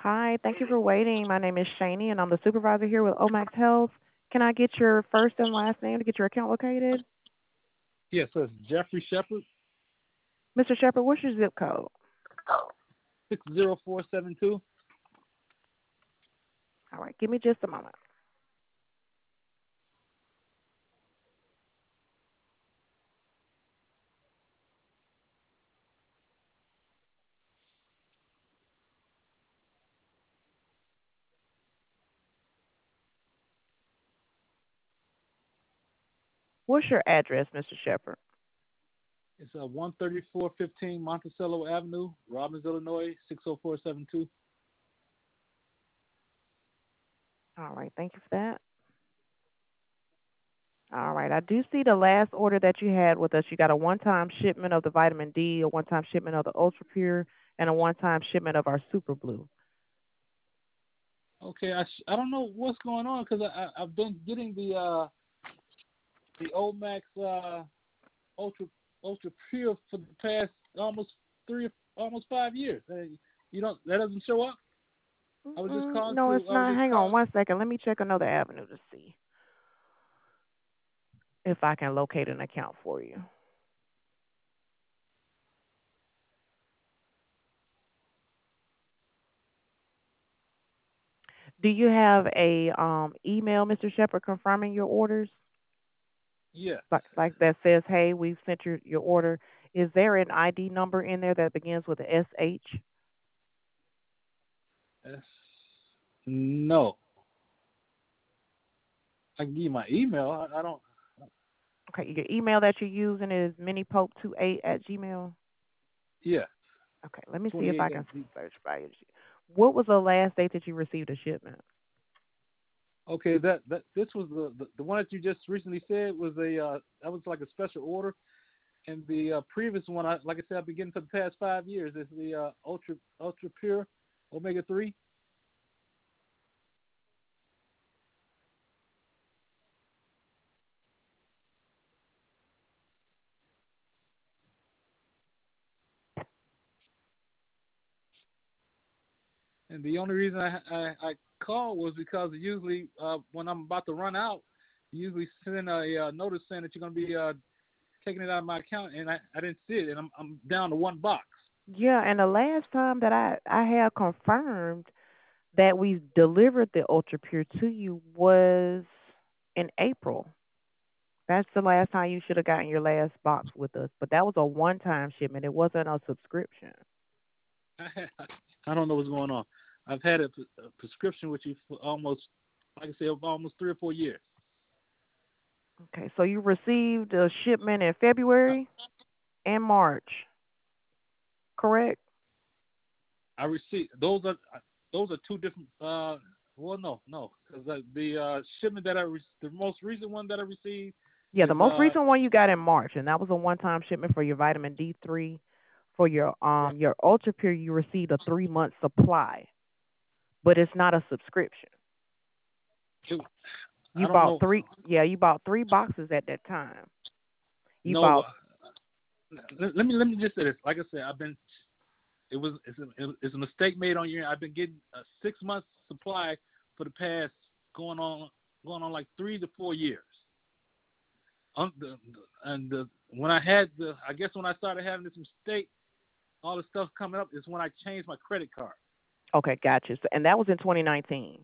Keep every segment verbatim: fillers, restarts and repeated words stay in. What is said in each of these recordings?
Hi, thank you for waiting. My name is Shani, and I'm the supervisor here with Omax Health. Can I get your first and last name to get your account located? Yes, so it's Jeffrey Shepard, Mister Shepard, what's your zip code? six zero four seven two. All right, give me just a moment. What's your address, Mister Shepard? It's uh, one thirty-four fifteen Monticello Avenue, Robbins, Illinois, six zero four seven two. All right, thank you for that. All right, I do see the last order that you had with us. You got a one-time shipment of the vitamin D, a one-time shipment of the Ultra Pure, and a one-time shipment of our Super Blue. Okay, I sh- I don't know what's going on because I, I I've been getting the uh the Omax uh Ultra Ultra Pure for the past almost three almost five years. Uh, you don't that doesn't show up. I was just Mm-mm, calling no, to it's I was not. just Hang on calling. one second. Let me check another avenue to see if I can locate an account for you. Do you have a um, email, Mister Shepard, confirming your orders? Yeah, Like, like that says, "Hey, we've sent your your order." Is there an I D number in there that begins with a S H? that's, no. I can give you my email. I, I don't. Okay, your email that you're using is minipope two eight at gmail. Yeah, Okay, let me see twenty if eight. I can search by your. What was the last date that you received a shipment? Okay, that, that this was the, the the one that you just recently said was a uh, that was like a special order, and the uh, previous one, I, like I said, I've been getting for the past five years. Is the uh, ultra ultra pure omega three. And the only reason I I, I called was because usually uh, when I'm about to run out, you usually send a uh, notice saying that you're going to be uh, taking it out of my account, and I, I didn't see it, and I'm I'm down to one box. Yeah, and the last time that I I have confirmed that we delivered the Ultra Pure to you was in April. That's the last time you should have gotten your last box with us. But that was a one time shipment. It wasn't a subscription. I, I don't know what's going on. I've had a, a prescription with you for almost, like I said, almost three or four years. Okay, so you received a shipment in I, February and March, correct? I received those are those are two different. Uh, well, no, no, because the, the uh, shipment that I re- the most recent one that I received Yeah, the is most uh recent one you got in March, and that was a one time shipment for your vitamin D three. For your right. um your Ultra Pure, you received a three month supply, but it's not a subscription. It, You I don't bought know. three, yeah, you bought three boxes at that time. You No, bought, uh, let, let me let me just say this. Like I said, I've been it was it's a, it's a mistake made on you. I've been getting a six months supply for the past going on going on like three to four years. Um, the, and the, when I had the, I guess when I started having this mistake, all the stuff coming up is when I changed my credit card. okay, gotcha. So, and that was in twenty nineteen.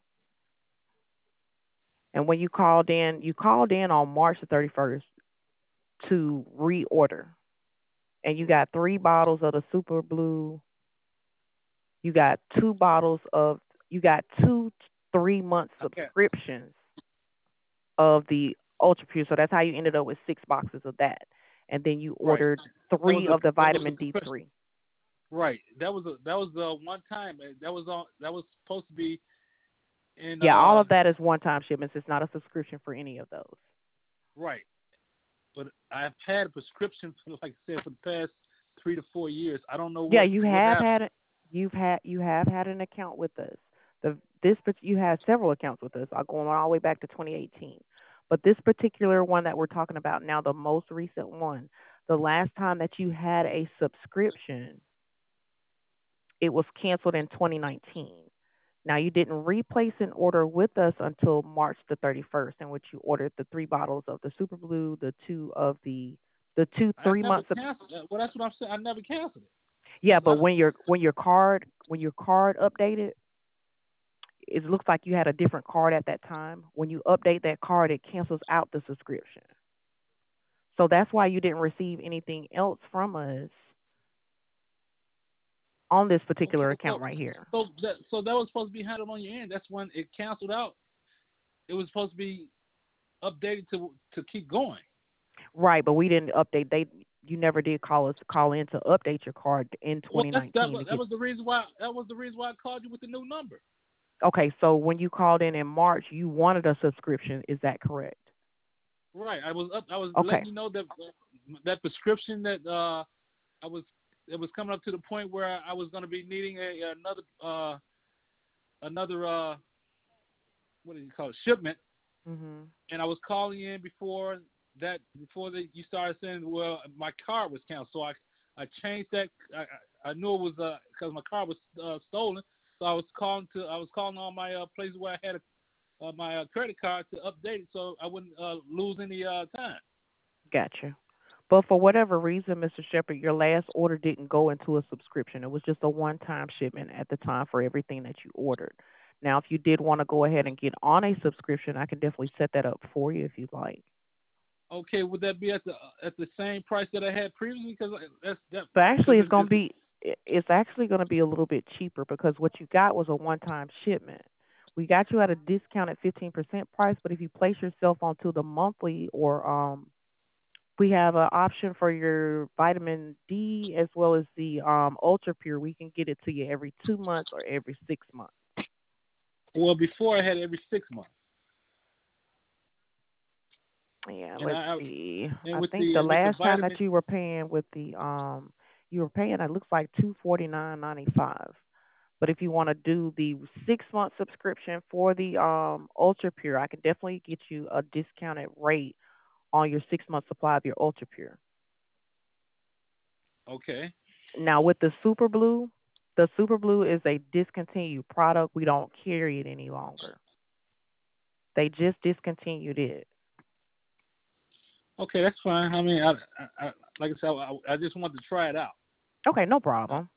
And when you called in, you called in on March the thirty-first to reorder. And you got three bottles of the Super Blue. You got two bottles of, you got two three month Okay, subscriptions of the Ultra Pure. So that's how you ended up with six boxes of that. And then you right. ordered That was three a of the that was a vitamin compressed. D three. Right. That was a that was uh one time. uh, That was on. That was supposed to be in Yeah, all uh of that is one time shipments. It's not a subscription for any of those. right. But I've had a prescription for like I said for the past three to four years. I don't know Yeah, what you what have happened. had it. You've had you have had an account with us. The this part- you have several accounts with us. I'll go all the way back to twenty eighteen. But this particular one that we're talking about now, the most recent one, the last time that you had a subscription, it was canceled in twenty nineteen. Now you didn't replace an order with us until March the thirty-first, in which you ordered the three bottles of the Super Blue, the two of the the two I three never months of canceled that. Well, that's what I'm saying. I never canceled it. yeah, That's, but that's when your when your card when your card updated, it looks like you had a different card at that time. When you update that card, it cancels out the subscription. So that's why you didn't receive anything else from us on this okay. particular account So, right here. so that so that was supposed to be handled on your end. That's when it canceled out. It was supposed to be updated to to keep going. Right, but we didn't update. They you never did call us call in to update your card in Well, that's that twenty nineteen to was that get. was the reason why that was the reason why I called you with the new number. Okay, so when you called in in March, you wanted a subscription. Is that correct? Right. I was up. I was Okay. letting you know that that prescription that uh I was it was coming up to the point where I was going to be needing a another uh another uh what do you call it shipment, Mhm. and I was calling in before that before that you started saying well my card was canceled, so I I changed that. I I I knew it was uh because my car was uh, stolen, so I was calling to I was calling all my uh, places where I had a uh, my uh, credit card to update it so I wouldn't uh, lose any uh, time. Gotcha. But for whatever reason, Mister Shepard, your last order didn't go into a subscription. It was just a one-time shipment at the time for everything that you ordered. Now, if you did want to go ahead and get on a subscription, I can definitely set that up for you if you'd like. Okay, would that be at the at the same price that I had previously? Because that's that But because actually, it's it's, going to it's be i- it's actually going to be a little bit cheaper because what you got was a one-time shipment. We got you at a discounted fifteen percent price, but if you place yourself onto the monthly or um we have an option for your vitamin D as well as the um ultra pure. We can get it to you every two months or every six months. well before I had every six months, Yeah, and let's I see. and I with think the the and with the last time that vitamin. you were paying with the um you were paying it looks like two forty nine ninety five. But if you want to do the six month subscription for the um ultra pure, I can definitely get you a discounted rate on your six month supply of your ultra pure. Okay, Now with the super blue, the super blue is a discontinued product. We don't carry it any longer. They just discontinued it. okay, that's fine. I mean, I, I, I like I said, I, I just wanted to try it out. Okay, no Uh, problem.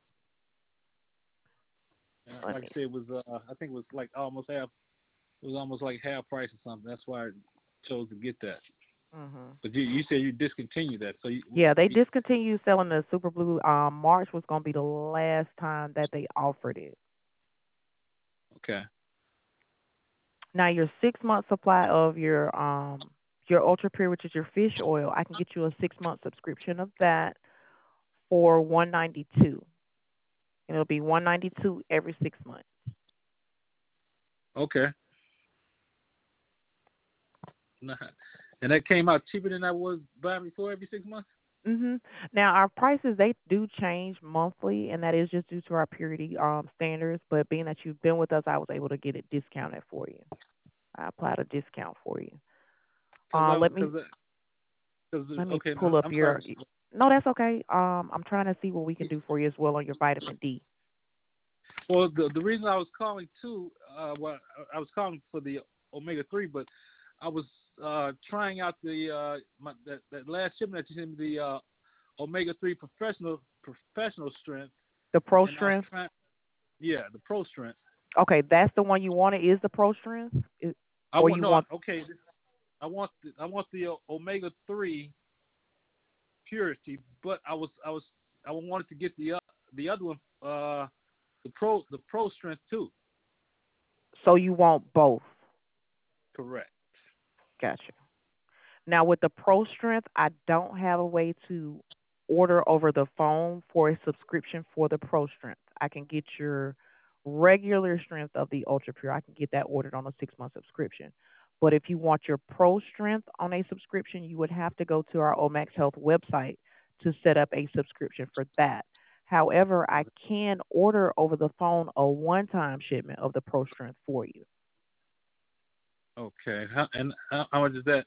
Let like I me. said, it was uh, I think it was like almost half. It was almost like half price or something. That's why I chose to get that. Hmm. But you, you said you discontinued that, so you, Yeah, they discontinued selling the super blue. Um, March was going to be the last time that they offered it. okay, Now your six month supply of your um your ultra pure, which is your fish oil, I can get you a six month subscription of that for one ninety two. And it'll be one ninety two every six months. okay. Nah. And that came out cheaper than I was buying before every six months. Mhm. Now our prices they do change monthly, and that is just due to our purity um standards. But being that you've been with us, I was able to get it discounted for you. I applied a discount for you. Cause Uh, I, let me cause, cause let me okay, pull no, up I'm sorry. your. No, that's okay. Um, I'm trying to see what we can do for you as well on your vitamin D. Well, the the reason I was calling too, uh, well, I was calling for the omega three, but I was uh trying out the uh my, that that last shipment that you sent me, the uh omega three professional professional strength, The Pro and I was Strength. trying, yeah, the pro strength. Okay, that's the one you wanted. Is the Pro Strength, is, I or want you no, I, want? okay, I want the, I want the uh, omega three purity, but I was I was I wanted to get the uh, the other one, uh, the pro the pro strength too. So you want both? Correct. Gotcha. Now with the Pro Strength, I don't have a way to order over the phone for a subscription for the Pro Strength. I can get your regular strength of the Ultra Pure. I can get that ordered on a six month subscription. But if you want your Pro Strength on a subscription, you would have to go to our Omax Health website to set up a subscription for that. However, I can order over the phone a one time shipment of the Pro Strength for you. Okay. How, and how, how much is that?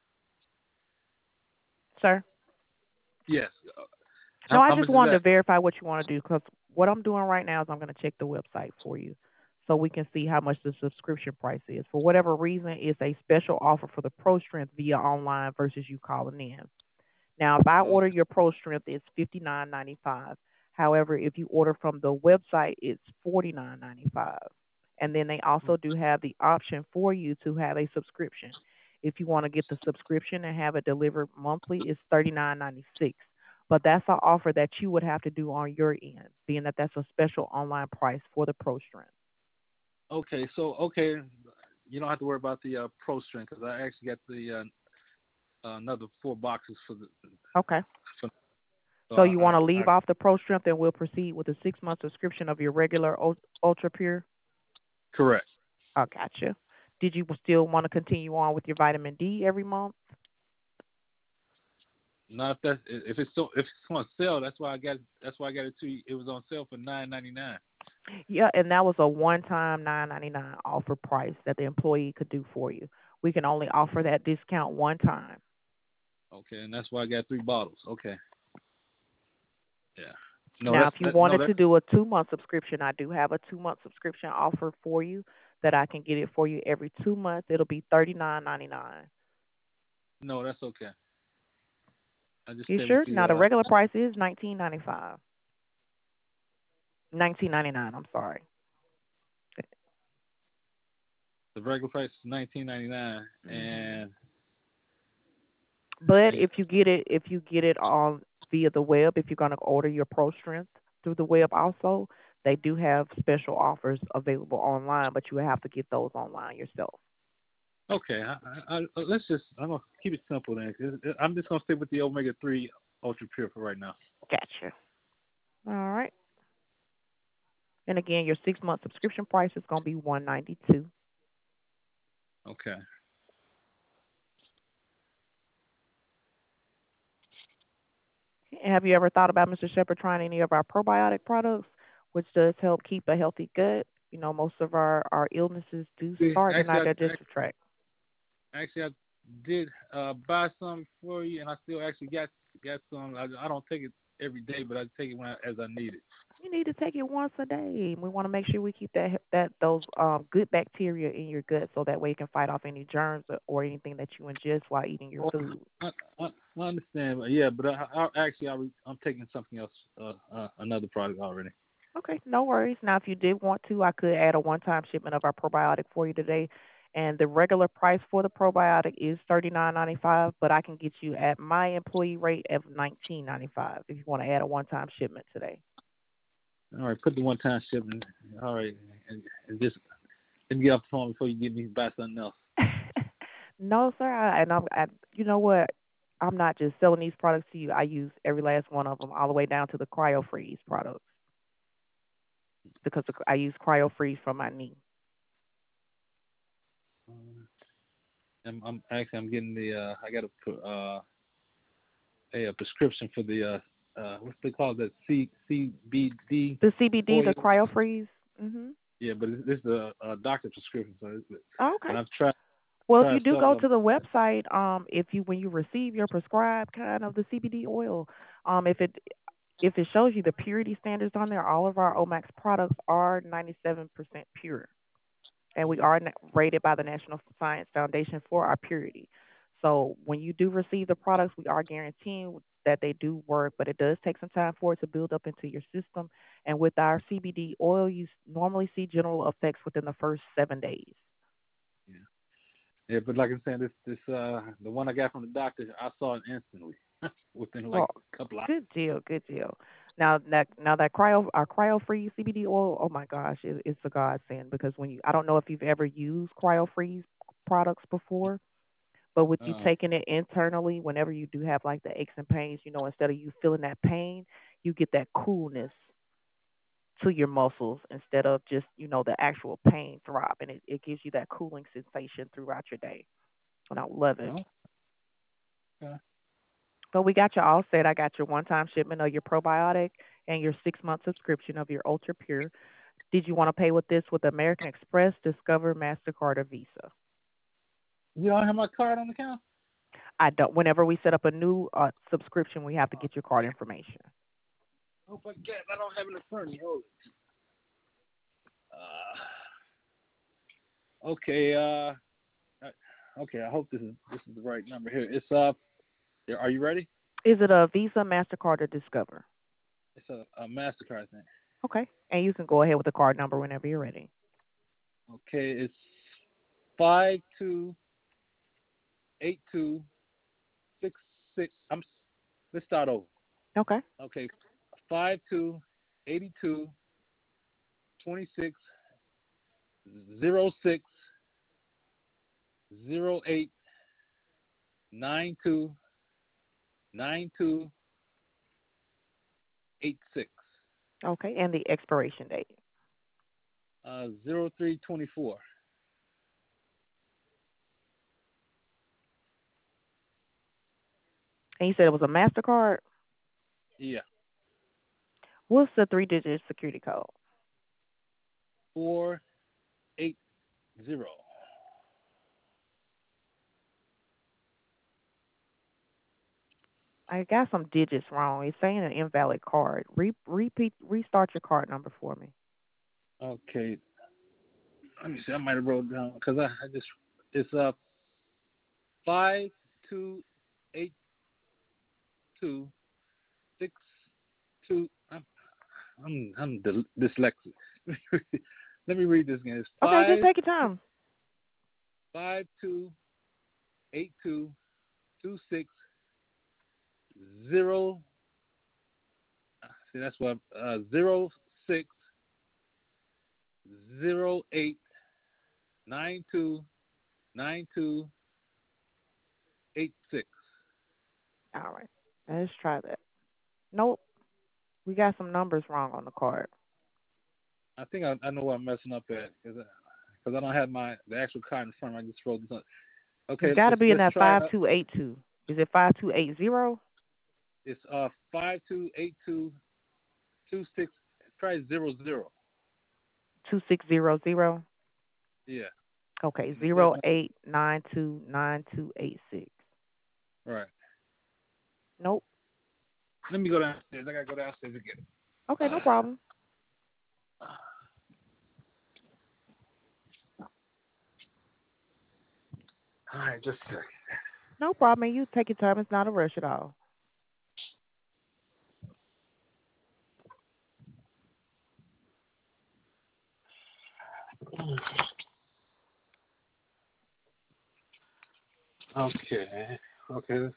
Sir? Yes. No, How, I how just much is wanted to that? verify what you want to do because what I'm doing right now is I'm going to check the website for you. so we can see how much the subscription price is. For whatever reason, it's a special offer for the Pro Strength via online versus you calling in. Now, if I order Okay. your Pro Strength, it's fifty nine ninety five. However, if you order from the website, it's forty nine ninety five. And then they also do have the option for you to have a subscription. If you want to get the subscription and have it delivered monthly, it's thirty nine ninety six. But that's an offer that you would have to do on your end, being that that's a special online price for the Pro Strength. Okay. So okay, you don't have to worry about the uh, Pro Strength because I actually got the uh, another four boxes for the. Okay. For, so So you want I, to I, I leave off the Pro Strength and we'll proceed with a six month subscription of your regular Ul- Ultra Pure? correct. I gotcha. Did you still want to continue on with your vitamin D every month? Not if that's if it's so if it's on sale. That's why I got that's why I got it too. It was on sale for nine ninety nine. Yeah, and that was a one-time nine ninety-nine offer price that the employee could do for you. We can only offer that discount one time. Okay, and that's why I got three bottles. Okay. Yeah. No, Now, that's if you that. No, wanted that's to do a two-month subscription, I do have a two-month subscription offer for you that I can get it for you every two months. It'll be thirty-nine ninety-nine. no, that's okay. I just You stay with sure? the Now, the uh regular price is nineteen ninety-five. nineteen ninety-nine, I'm sorry. the regular price is nineteen ninety nine, hmm and But I if you get it, if you get it on via the web, if you're going to order your Pro Strength through the web, also they do have special offers available online, but you have to get those online yourself. okay. I, I, I, let's just I'm gonna keep it simple then. 'Cause I'm just gonna stick with the omega three ultra pure for right now. Gotcha. All right. And again, your six month subscription price is going to be one ninety two. Okay. Have you ever thought about, Mister Shepard, trying any of our probiotic products, which does help keep a healthy gut? You know, most of our, our illnesses do See, start in actually, our I, digestive tract. actually I did uh buy some for you, and I still actually got got some. I, I don't take it every day, but I take it when I, as I need it. You need to take it once a day. We want to make sure we keep that that those um, good bacteria in your gut, so that way it can fight off any germs or, or anything that you ingest while eating your Oh, food. I, I, I understand, but yeah, but I, I actually I re, I'm taking something else, uh, uh, another product already. Okay, no worries. Now, if you did want to, I could add a one-time shipment of our probiotic for you today. And the regular price for the probiotic is thirty nine ninety five, but I can get you at my employee rate of nineteen ninety five if you want to add a one-time shipment today. All right, put the one time shipment. All right, and, and just let me get off the phone before you get me to buy something else. No, sir. I, and I'm, I, you know what? I'm not just selling these products to you. I use every last one of them, all the way down to the cryo freeze products, because the, I use cryo freeze for my knee. Um, I'm, I'm actually I'm getting the uh, I got a put uh a, a prescription for the uh uh what's they call that C C B D The C B D, oil. the cryo freeze. Mhm. Yeah, but this this is a, a doctor prescription, so it's, Okay. and I've tried Well, if you tried do several go of to the website, um, if you when you receive your prescribed kind of the C B D oil, um, if it if it shows you the purity standards on there, all of our Omax products are ninety-seven percent pure, and we are na- rated by the National Science Foundation for our purity. So when you do receive the products, we are guaranteeing that they do work, but it does take some time for it to build up into your system. And with our C B D oil, you s- normally see general effects within the first seven days. them. Yeah, but like I'm saying, this this uh the one I got from the doctor, I saw it instantly within like Well, a couple hours. good deal, good deal. Now that now that cryo our cryo freeze C B D oil, oh my gosh, it, it's a godsend because when you I don't know if you've ever used cryo freeze products before, but with you Uh, taking it internally, whenever you do have like the aches and pains, you know, instead of you feeling that pain, you get that coolness to your muscles instead of just you know the actual pain throb, and it, it gives you that cooling sensation throughout your day, and I love it. oh, okay. So we got you all set. I got your one-time shipment of your probiotic and your six-month subscription of your Ultra Pure. Did you want to pay with this with American Express, Discover, Mastercard, or Visa? You don't have my card on the account? I don't. Whenever we set up a new uh, subscription, we have to get your card information. Oh my God, I don't have it in front of me. Hold it. Uh, Okay. Uh. uh, Okay. I hope this is this is the right number here. It's uh. yeah, Are you ready? Is it a Visa, Mastercard, or Discover? It's a, a Mastercard thing. Okay, and you can go ahead with the card number whenever you're ready. Okay. It's five two eight two six six. I'm. Let's start over. Okay. Okay. Five two eighty two twenty six zero six zero eight nine two nine two eight six. Okay, and the expiration date. Uh, zero three twenty four. And you said it was a Mastercard. Yeah. What's the three-digit security code? Four eight zero. I got some digits wrong. It's saying an invalid card. Re- repeat, restart your card number for me. Okay. Let me see. I might have wrote it down because I, I just it's uh five two eight two six two. I'm I'm I'm dyslexic. Let me read this again. It's Okay, just five take your time. five two eight two two six zero. See, that's what uh zero six zero eight nine two nine two eight six. All right, let's try that. Nope, we got some numbers wrong on the card. I think I, I know where I'm messing up at because because I, I don't have my the actual card in front. I just wrote this on. It's Okay, got to let's be in let's that try. five Uh, two eight two. Is it five two eight zero? it's uh five two eight two two six. Try zero zero. Two six zero zero. Yeah, Okay, and it says zero eight nine two nine two eight six. right. Nope. Let me go downstairs. I gotta go downstairs again. Okay, no problem. All right, just a second. No problem. You take your time. It's not a rush at all. Okay. Okay.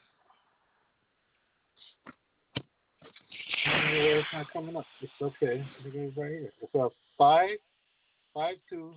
Yeah, it's not coming up. It's okay. It's right here. It's uh five five two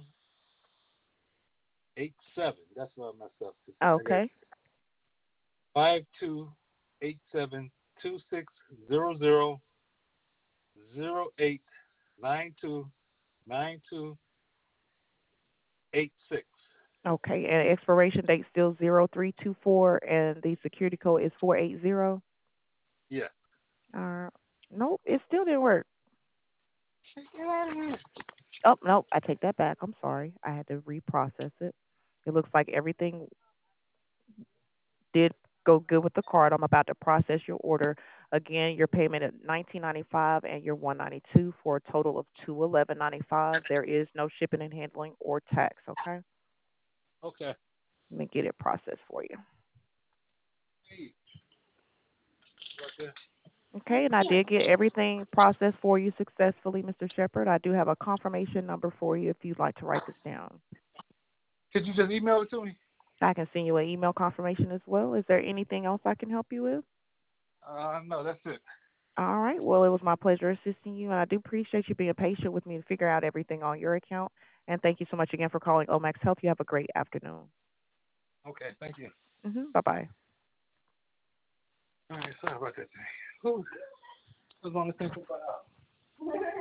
eight seven. That's what I messed up. I got Okay. five two eight seven two six zero zero zero eight nine two nine two eight six. Okay, and expiration date still zero three two four, and the security code is four eight zero. Yeah. Uh, nope, it still didn't work. Get out of here. Oh, nope, I take that back. I'm sorry. I had to reprocess it. It looks like everything did go good with the card. I'm about to process your order. Again, your payment at nineteen ninety five and your one ninety two for a total of two eleven ninety five. There is no shipping and handling or tax. Okay, Okay. let me get it processed for you. Hey. Okay. Okay, and I did get everything processed for you successfully, Mister Shepard. I do have a confirmation number for you if you'd like to write this down. Could you just email it to me? I can send you an email confirmation as well. Is there anything else I can help you with? Uh, no, that's it. All right. Well, it was my pleasure assisting you, and I do appreciate you being patient with me to figure out everything on your account. And thank you so much again for calling Omax Health. You have a great afternoon. Okay, thank you. Mm-hmm. Bye-bye. All right, sorry about that thing. Whew. I was on the thing for about an hour.